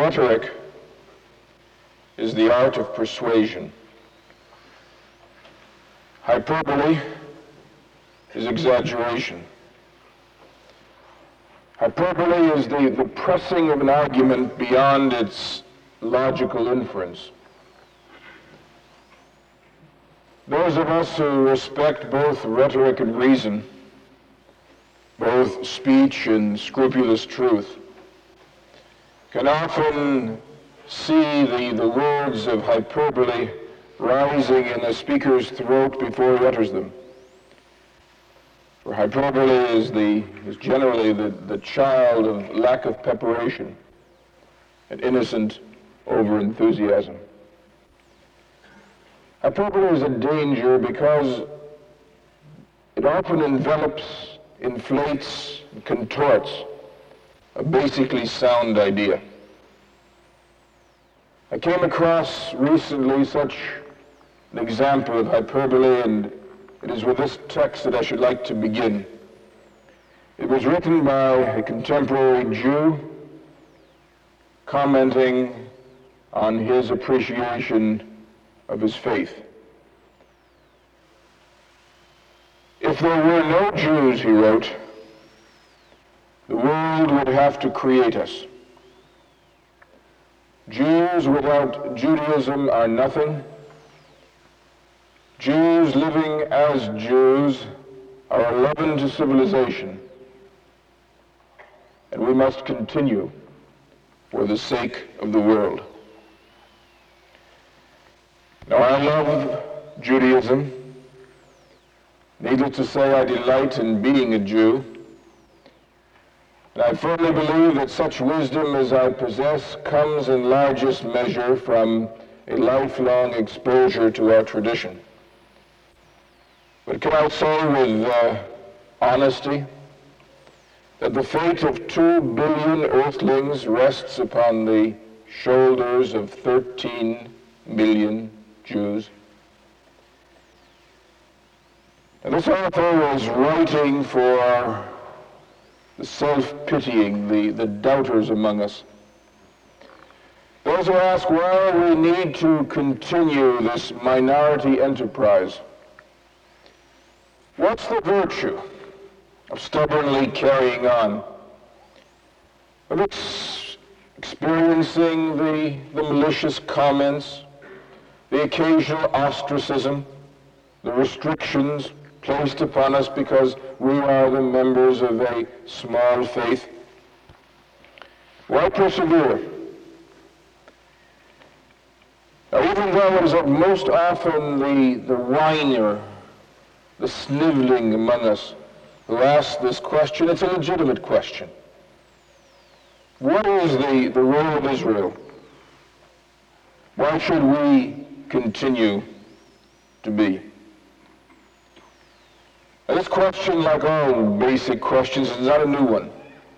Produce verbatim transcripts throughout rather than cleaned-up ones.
Rhetoric is the art of persuasion. Hyperbole is exaggeration. Hyperbole is the, the pressing of an argument beyond its logical inference. Those of us who respect both rhetoric and reason, both speech and scrupulous truth, can often see the, the words of hyperbole rising in a speaker's throat before he utters them. For hyperbole is, the, is generally the, the child of lack of preparation and innocent over-enthusiasm. Hyperbole is a danger because it often envelops, inflates, and contorts a basically sound idea. I came across recently such an example of hyperbole, and it is with this text that I should like to begin. It was written by a contemporary Jew commenting on his appreciation of his faith. If there were no Jews, he wrote, the world would have to create us. Jews without Judaism are nothing. Jews living as Jews are a leaven to civilization, and we must continue for the sake of the world. Now, I love Judaism. Needless to say, I delight in being a Jew. And I firmly believe that such wisdom as I possess comes in largest measure from a lifelong exposure to our tradition. But can I say with uh, honesty that the fate of two billion earthlings rests upon the shoulders of thirteen million Jews? And this author was writing for the self-pitying, the, the doubters among us. Those who ask why we need to continue this minority enterprise. What's the virtue of stubbornly carrying on? Of ex- experiencing the, the malicious comments, the occasional ostracism, the restrictions placed upon us because we are the members of a small faith? Why persevere? Now, even though it is most often the, the whiner, the sniveling among us who ask this question, it's a legitimate question. What is the, the role of Israel? Why should we continue to be? Now, this question, like all basic questions, is not a new one.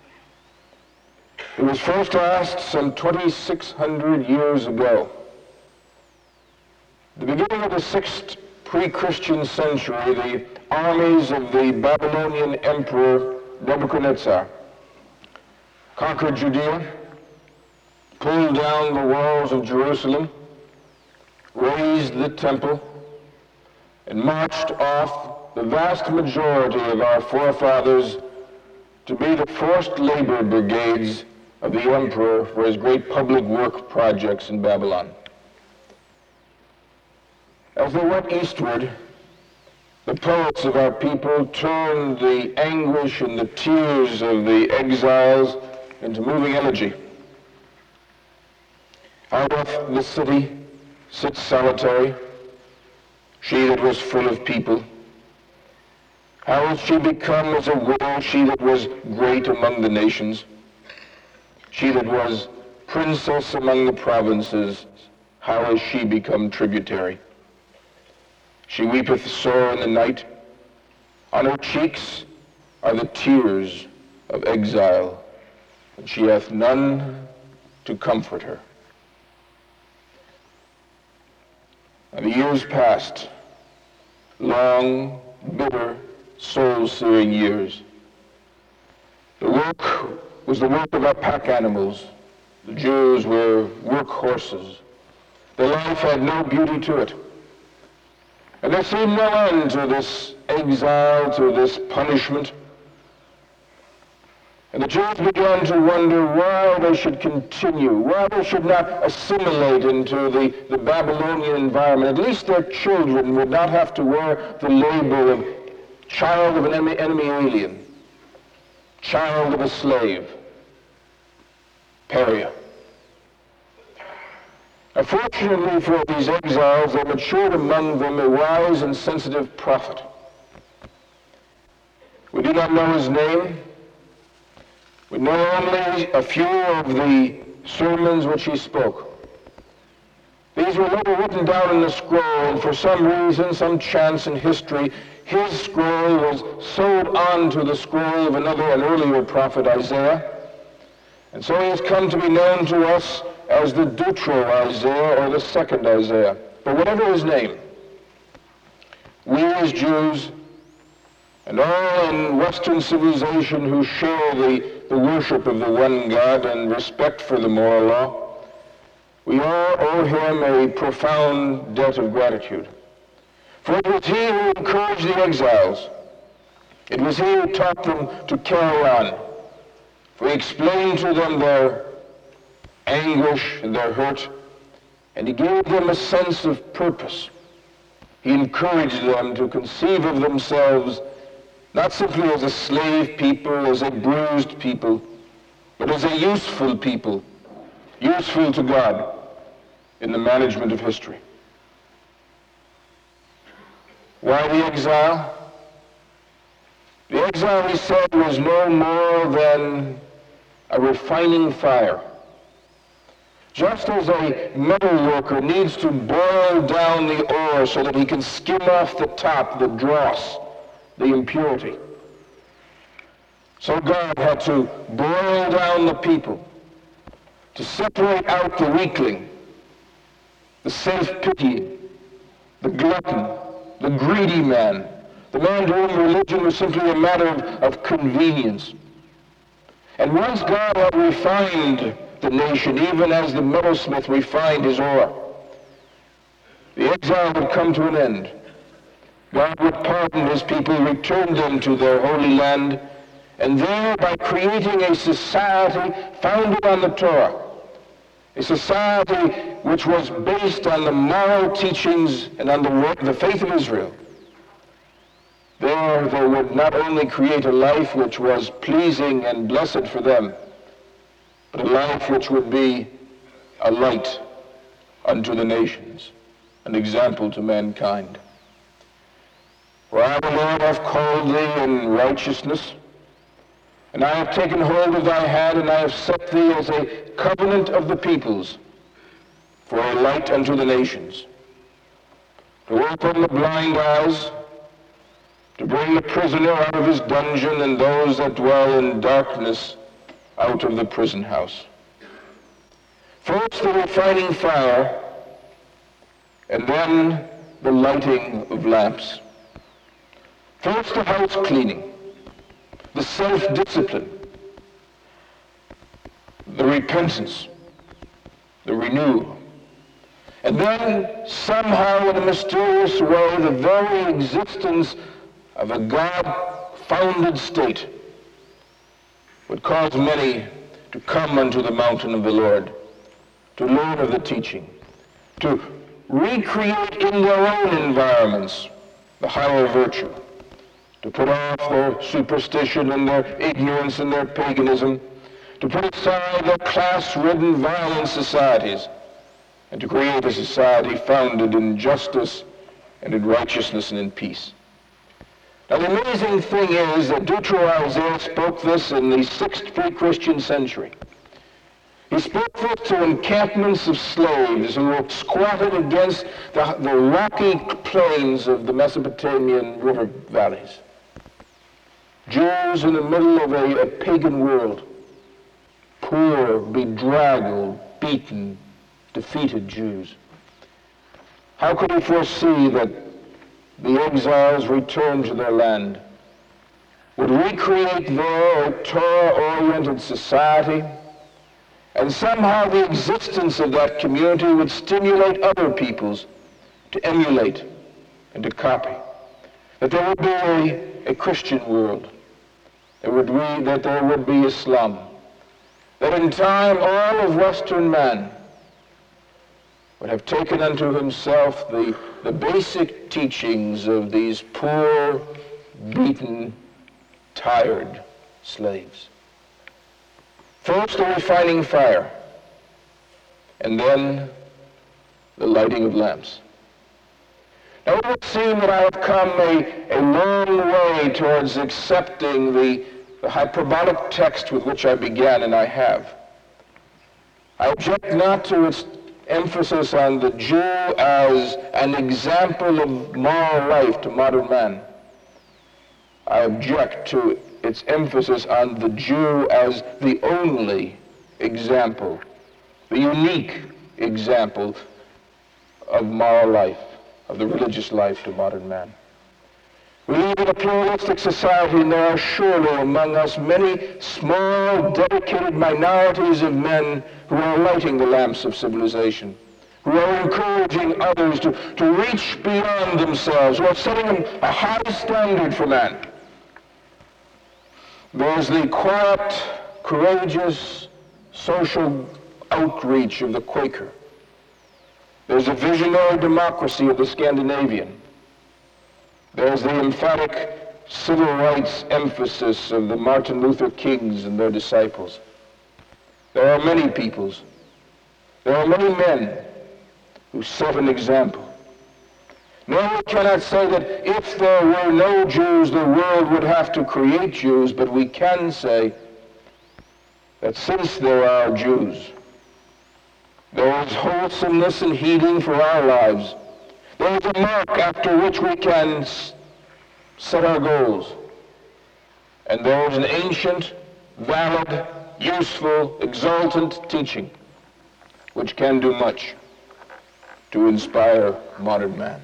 It was first asked some twenty-six hundred years ago. At the beginning of the sixth pre-Christian century, the armies of the Babylonian emperor Nebuchadnezzar conquered Judea, pulled down the walls of Jerusalem, razed the temple, and marched off the vast majority of our forefathers to be the forced labor brigades of the emperor for his great public work projects in Babylon. As they went eastward, the poets of our people turned the anguish and the tears of the exiles into moving elegy. How doth the city sit solitary, she that was full of people? How has she become as a widow, she that was great among the nations? She that was princess among the provinces, how has she become tributary? She weepeth sore in the night. On her cheeks are the tears of exile, and she hath none to comfort her. And the years passed, long, bitter, soul-searing years. The work was the work of our pack animals, The Jews were workhorses. Their life had no beauty to it. And there seemed no end to this exile, to this punishment. And the Jews began to wonder why they should continue, why they should not assimilate into the, the Babylonian environment. At least their children would not have to wear the label of child of an enemy, enemy alien, child of a slave, pariah. Unfortunately for these exiles, there matured among them a wise and sensitive prophet. We do not know his name. We know only a few of the sermons which he spoke. These were never written down in the scroll, and for some reason, some chance in history, his scroll was sewed onto the scroll of another, an earlier prophet, Isaiah. And so he has come to be known to us as the Deutero-Isaiah, or the second Isaiah. But whatever his name, we as Jews, and all in Western civilization who share the, the worship of the one God and respect for the moral law, we all owe him a profound debt of gratitude. For it was he who encouraged the exiles. It was he who taught them to carry on. For he explained to them their anguish and their hurt, and he gave them a sense of purpose. He encouraged them to conceive of themselves not simply as a slave people, as a bruised people, but as a useful people, useful to God in the management of history. Why the exile? The exile, he said, was no more than a refining fire. Just as a metal worker needs to boil down the ore so that he can skim off the top, the dross, the impurity. So God had to boil down the people to separate out the weakling, the self-pitying, the glutton, the greedy man, the man to whom religion was simply a matter of, of convenience. And once God had refined the nation, even as the metalsmith refined his ore, the exile would come to an end. God would pardon his people, return them to their holy land, and there, by creating a society founded on the Torah, a society which was based on the moral teachings and on the, the faith of Israel, there they would not only create a life which was pleasing and blessed for them, but a life which would be a light unto the nations, an example to mankind. For I, the Lord, have called thee in righteousness, and I have taken hold of thy hand, and I have set thee as a covenant of the peoples, for a light unto the nations, to open the blind eyes, to bring the prisoner out of his dungeon, and those that dwell in darkness out of the prison house. First the refining fire, and then the lighting of lamps. First the house cleaning, the self-discipline, the repentance, the renewal. And then somehow in a mysterious way the very existence of a God-founded state would cause many to come unto the mountain of the Lord, to learn of the teaching, to recreate in their own environments the higher virtue, to put off their superstition and their ignorance and their paganism, to put aside their class-ridden violent societies, and to create a society founded in justice and in righteousness and in peace. Now the amazing thing is that Deutero-Isaiah spoke this in the sixth pre-Christian century. He spoke this to encampments of slaves who were squatted against the, the rocky plains of the Mesopotamian river valleys. Jews in the middle of a, a pagan world, poor, bedraggled, beaten, defeated Jews. How could he foresee that the exiles returned to their land would recreate there a Torah-oriented society And somehow the existence of that community would stimulate other peoples to emulate and to copy. That there would be a, a Christian world. There would be, that there would be Islam. That in time all of Western man would have taken unto himself the, the basic teachings of these poor, beaten, tired slaves. First, the refining fire, and then the lighting of lamps. Now, it would seem that I have come a, a long way towards accepting the, the hyperbolic text with which I began, and I have. I object not to its emphasis on the Jew as an example of moral life to modern man. I object to its emphasis on the Jew as the only example, the unique example of moral life, of the religious life to modern man. We live in a pluralistic society, and there are surely among us many small, dedicated minorities of men who are lighting the lamps of civilization, who are encouraging others to, to reach beyond themselves, who are setting a high standard for man. There's the quiet, courageous, social outreach of the Quaker. There's a visionary democracy of the Scandinavian. There's the emphatic civil rights emphasis of the Martin Luther Kings and their disciples. There are many peoples. There are many men who set an example. No, we cannot say that if there were no Jews, the world would have to create Jews, but we can say that since there are Jews, there is wholesomeness and healing for our lives. There is a mark after which we can s- set our goals. And there is an ancient, valid, useful, exultant teaching which can do much to inspire modern man.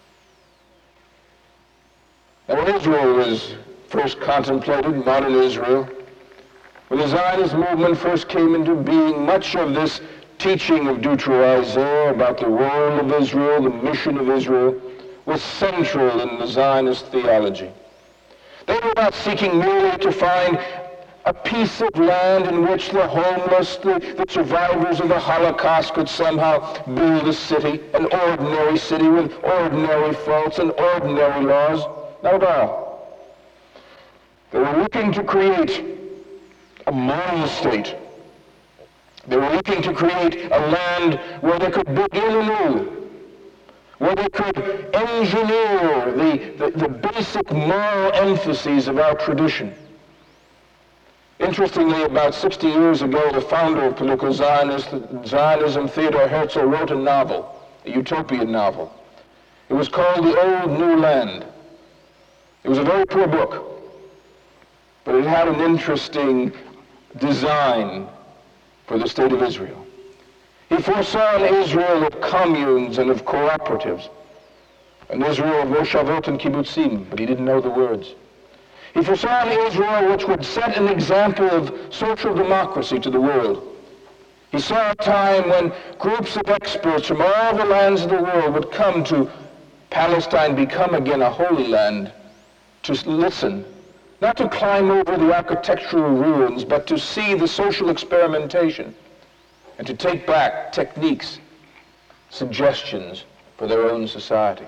Now, when Israel was first contemplated, modern Israel, when the Zionist movement first came into being, much of this teaching of Deutero-Isaiah about the role of Israel, the mission of Israel, was central in the Zionist theology. They were not seeking merely to find a piece of land in which the homeless, the, the survivors of the Holocaust could somehow build a city, an ordinary city with ordinary faults and ordinary laws. Not at all. They were looking to create a moral state. They were looking to create a land where they could begin anew, where they could engineer the, the, the basic moral emphases of our tradition. Interestingly, about sixty years ago, the founder of political Zionism, Zionism, Theodor Herzl, wrote a novel, a utopian novel. It was called The Old New Land. It was a very poor book, but it had an interesting design for the state of Israel. He foresaw an Israel of communes and of cooperatives, an Israel of moshavot and kibbutzim, but he didn't know the words. He foresaw an Israel which would set an example of social democracy to the world. He saw a time when groups of experts from all the lands of the world would come to Palestine, become again a holy land, to listen, not to climb over the architectural ruins, but to see the social experimentation and to take back techniques, suggestions for their own society.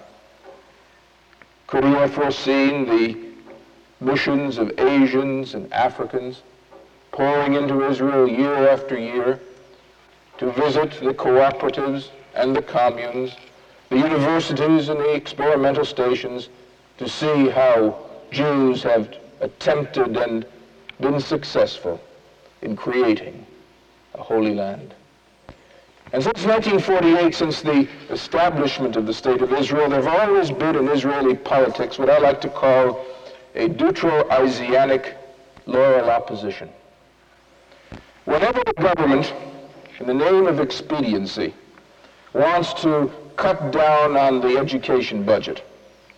Could he have foreseen the missions of Asians and Africans pouring into Israel year after year to visit the cooperatives and the communes, the universities and the experimental stations, to see how Jews have attempted and been successful in creating a holy land? And since nineteen forty-eight, since the establishment of the State of Israel, there have always been in Israeli politics what I like to call a Deutero-Isaianic loyal opposition. Whenever the government, in the name of expediency, wants to cut down on the education budget,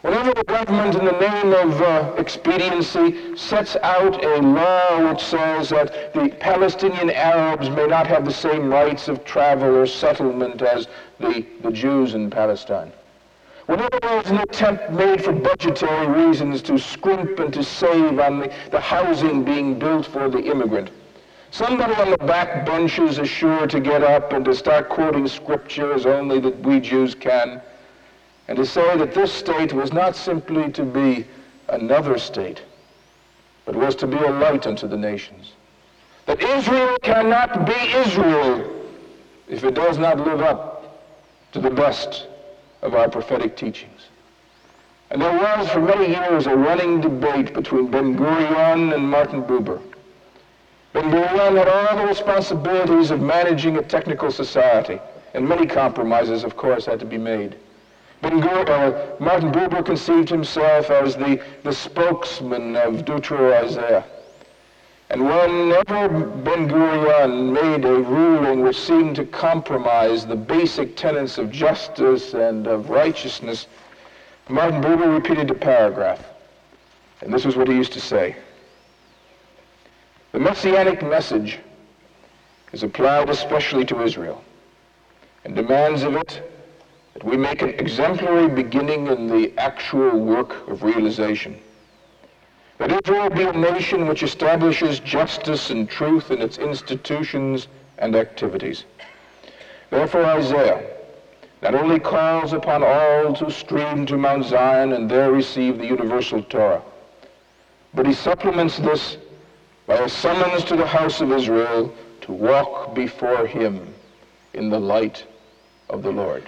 Whenever the government, in the name of uh, expediency, sets out a law which says that the Palestinian Arabs may not have the same rights of travel or settlement as the, the Jews in Palestine, whenever there's an attempt made for budgetary reasons to scrimp and to save on the, the housing being built for the immigrant, somebody on the back benches is sure to get up and to start quoting scripture as only that we Jews can, and to say that this state was not simply to be another state, but was to be a light unto the nations. That Israel cannot be Israel if it does not live up to the best of our prophetic teachings. And there was for many years a running debate between Ben-Gurion and Martin Buber. Ben-Gurion had all the responsibilities of managing a technical society, and many compromises, of course, had to be made. Ben-Gur- uh, Martin Buber conceived himself as the, the spokesman of Deutero-Isaiah. And whenever Ben-Gurion made a ruling which seemed to compromise the basic tenets of justice and of righteousness, Martin Buber repeated a paragraph. And this is what he used to say. The messianic message is applied especially to Israel and demands of it that we make an exemplary beginning in the actual work of realization. That Israel be a nation which establishes justice and truth in its institutions and activities. Therefore Isaiah not only calls upon all to stream to Mount Zion and there receive the universal Torah, but he supplements this by a summons to the house of Israel to walk before him in the light of the Lord.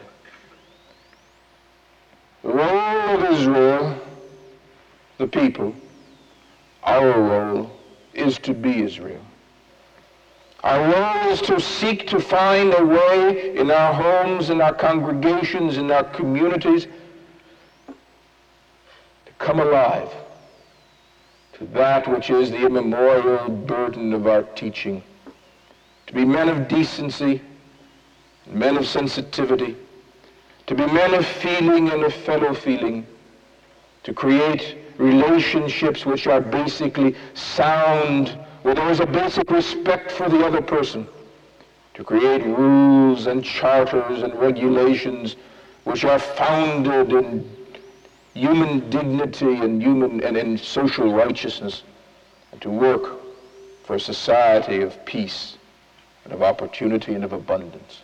The role of Israel, the people, our role is to be Israel. Our role is to seek to find a way in our homes, in our congregations, in our communities, to come alive to that which is the immemorial burden of our teaching, to be men of decency, men of sensitivity, to be men of feeling and of fellow feeling, to create relationships which are basically sound, where there is a basic respect for the other person, to create rules and charters and regulations which are founded in human dignity and human and in social righteousness, and to work for a society of peace and of opportunity and of abundance.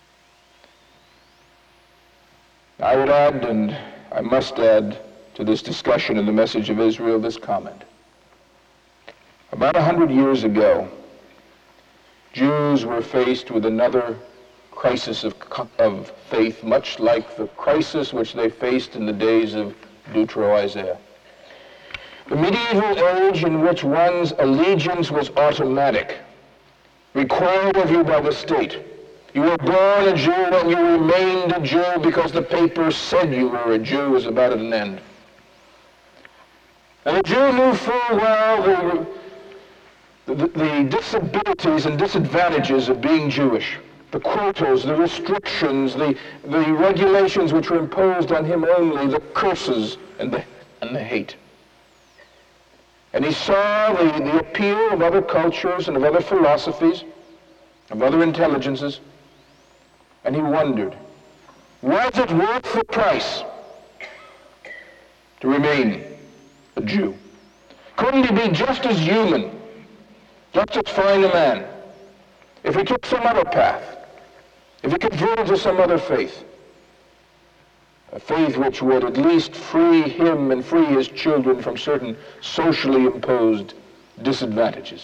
I would add, and I must add to this discussion in the message of Israel, this comment. About a hundred years ago, Jews were faced with another crisis of, of faith, much like the crisis which they faced in the days of Deutero-Isaiah. The medieval age in which one's allegiance was automatic, required of you by the state. You were born a Jew and you remained a Jew because the paper said you were a Jew was about at an end. And the Jew knew full well the, the, the disabilities and disadvantages of being Jewish, the quotas, the restrictions, the, the regulations which were imposed on him only, the curses and the, and the hate. And he saw the, the appeal of other cultures and of other philosophies, of other intelligences, and he wondered, was it worth the price to remain a Jew? Couldn't he be just as human, just as fine a man, if he took some other path, if he converted to some other faith? A faith which would at least free him and free his children from certain socially imposed disadvantages.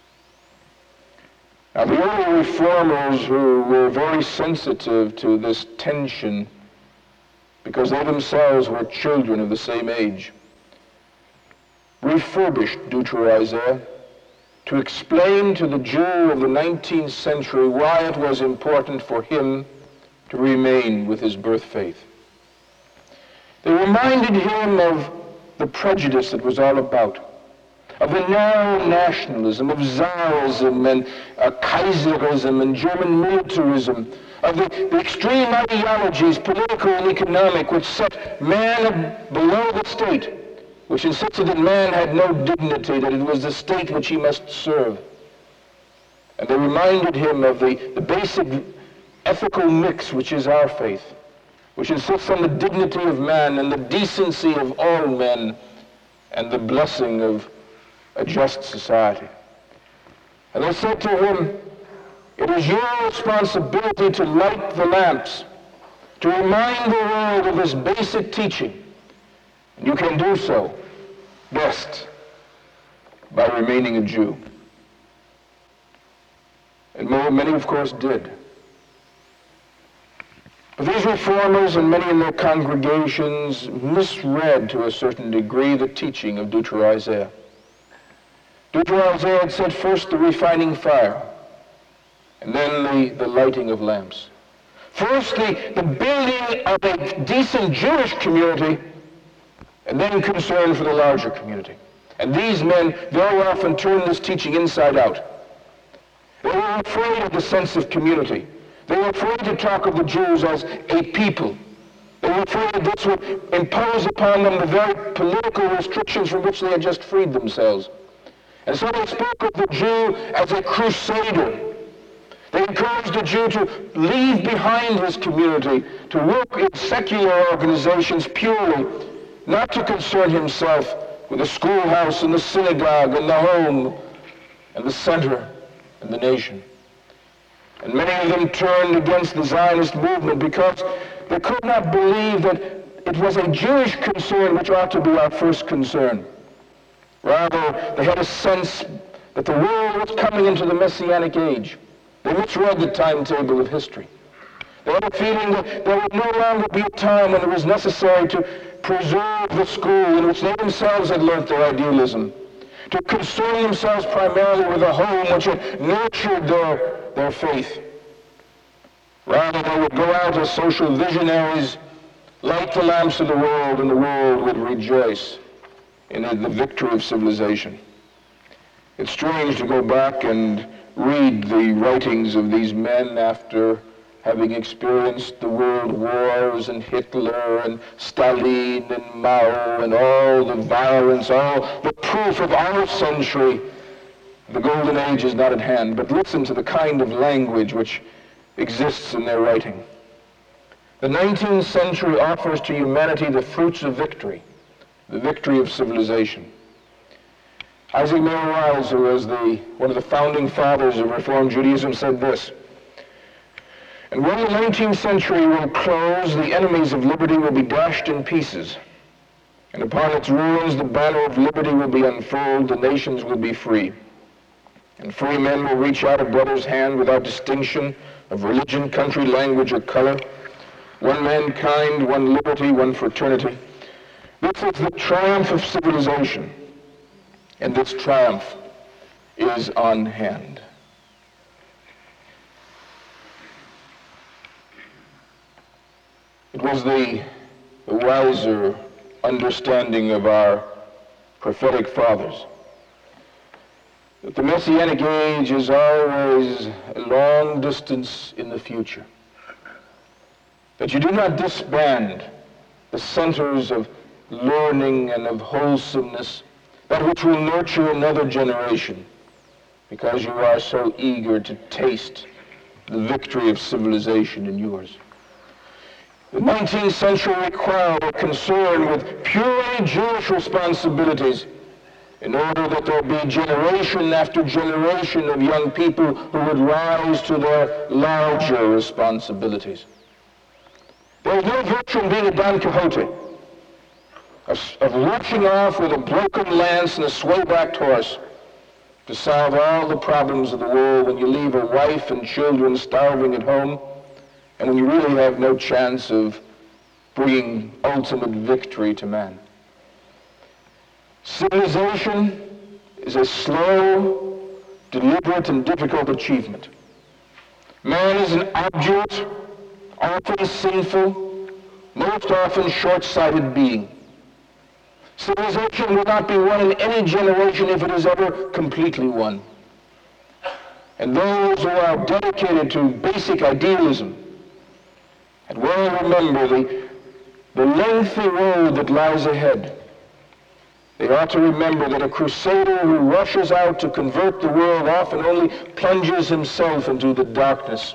Now, the early reformers who were very sensitive to this tension, because they themselves were children of the same age, refurbished Deutero-Isaiah to explain to the Jew of the nineteenth century why it was important for him to remain with his birth faith. They reminded him of the prejudice it was all about, of the narrow nationalism, of Tsarism and uh, Kaiserism and German militarism, of the, the extreme ideologies, political and economic, which set man below the state, which insisted that man had no dignity, that it was the state which he must serve. And they reminded him of the, the basic ethical mix which is our faith, which insists on the dignity of man and the decency of all men and the blessing of a just society. And they said to him, it is your responsibility to light the lamps, to remind the world of this basic teaching. And you can do so best by remaining a Jew. And many, of course, did. But these reformers and many in their congregations misread to a certain degree the teaching of Deutero-Isaiah. Deutero-Isaiah had said first the refining fire, and then the, the lighting of lamps. First the, the building of a decent Jewish community, and then concern for the larger community. And these men very often turn this teaching inside out. They were afraid of the sense of community. They were afraid to talk of the Jews as a people. They were afraid that this would impose upon them the very political restrictions from which they had just freed themselves. And so they spoke of the Jew as a crusader. They encouraged the Jew to leave behind his community, to work in secular organizations purely, not to concern himself with the schoolhouse and the synagogue and the home and the center and the nation. And many of them turned against the Zionist movement because they could not believe that it was a Jewish concern which ought to be our first concern. Rather, they had a sense that the world was coming into the Messianic age. They misread the timetable of history. They had a feeling that there would no longer be a time when it was necessary to preserve the school in which they themselves had learnt their idealism, to concern themselves primarily with a home which had nurtured their, their faith. Rather, they would go out as social visionaries, light the lamps of the world, and the world would rejoice in the victory of civilization. It's strange to go back and read the writings of these men after having experienced the world wars and Hitler and Stalin and Mao and all the violence, all the proof of our century. The golden age is not at hand, but listen to the kind of language which exists in their writing. The nineteenth century offers to humanity the fruits of victory, the victory of civilization. Isaac Mayer Wiles, who was the, one of the founding fathers of Reform Judaism, said this: and when the nineteenth century will close, the enemies of liberty will be dashed in pieces, and upon its ruins the banner of liberty will be unfurled, the nations will be free, and free men will reach out a brother's hand without distinction of religion, country, language, or color, one mankind, one liberty, one fraternity. This is the triumph of civilization, and this triumph is on hand. It was the, the wiser understanding of our prophetic fathers that the Messianic age is always a long distance in the future, that you do not disband the centers of learning and of wholesomeness, that which will nurture another generation, because you are so eager to taste the victory of civilization in yours. The nineteenth century required a concern with purely Jewish responsibilities in order that there be generation after generation of young people who would rise to their larger responsibilities. There is no virtue in being a Don Quixote, of, of rushing off with a broken lance and a sway-backed horse to solve all the problems of the world when you leave a wife and children starving at home, and when you really have no chance of bringing ultimate victory to man. Civilization is a slow, deliberate, and difficult achievement. Man is an obdurate, often sinful, most often short-sighted being. Civilization will not be won in any generation if it is ever completely won. And those who are dedicated to basic idealism and well remember the, the lengthy road that lies ahead, they ought to remember that a crusader who rushes out to convert the world often only plunges himself into the darkness.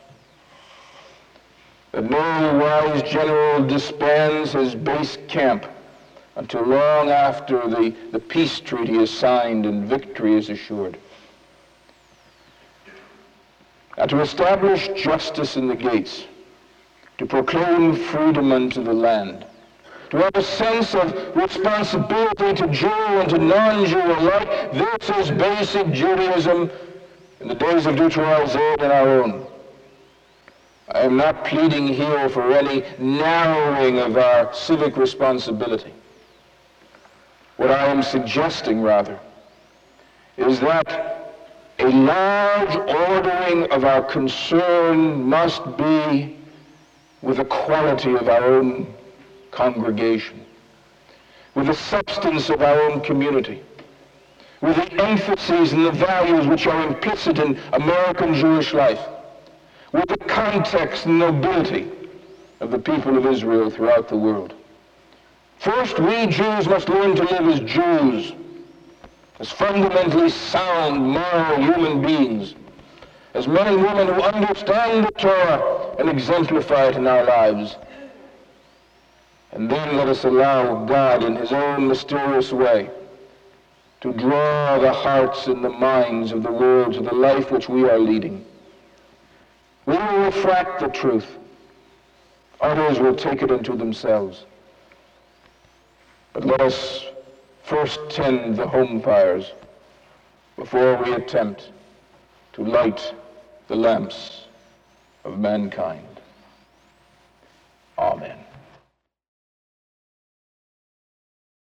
That no wise general disbands his base camp until long after the, the peace treaty is signed and victory is assured. Now, to establish justice in the gates, to proclaim freedom unto the land, to have a sense of responsibility to Jew and to non-Jew alike, this is basic Judaism in the days of Deuteronomy and our own. I am not pleading here for any narrowing of our civic responsibility. What I am suggesting, rather, is that a large ordering of our concern must be with the quality of our own congregation, with the substance of our own community, with the emphases and the values which are implicit in American Jewish life, with the context and nobility of the people of Israel throughout the world. First, we Jews must learn to live as Jews, as fundamentally sound, moral human beings, as men and women who understand the Torah and exemplify it in our lives. And then let us allow God in his own mysterious way to draw the hearts and the minds of the world to the life which we are leading. We will refract the truth. Others will take it unto themselves. But let us first tend the home fires before we attempt to light the lamps of mankind.